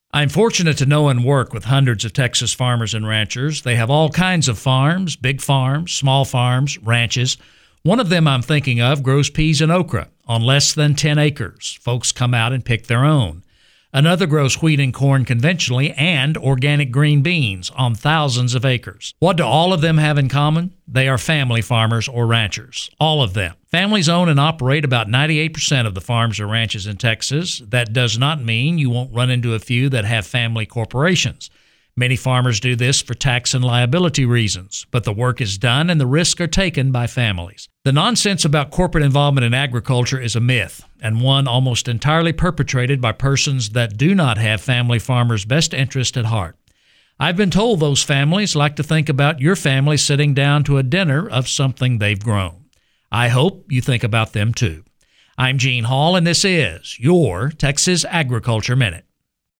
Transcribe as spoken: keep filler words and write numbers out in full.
I'm fortunate to know and work with hundreds of Texas farmers and ranchers. They have all kinds of farms, big farms, small farms, ranches. One of them I'm thinking of grows peas and okra on less than ten acres. Folks come out and pick their own. Another grows wheat and corn conventionally and organic green beans on thousands of acres. What do all of them have in common? They are family farmers or ranchers. All of them. Families own and operate about ninety-eight percent of the farms or ranches in Texas. That does not mean you won't run into a few that have family corporations. Many farmers do this for tax and liability reasons, but the work is done and the risks are taken by families. The nonsense about corporate involvement in agriculture is a myth, and one almost entirely perpetrated by persons that do not have family farmers' best interest at heart. I've been told those families like to think about your family sitting down to a dinner of something they've grown. I hope you think about them too. I'm Gene Hall, and this is your Texas Agriculture Minute.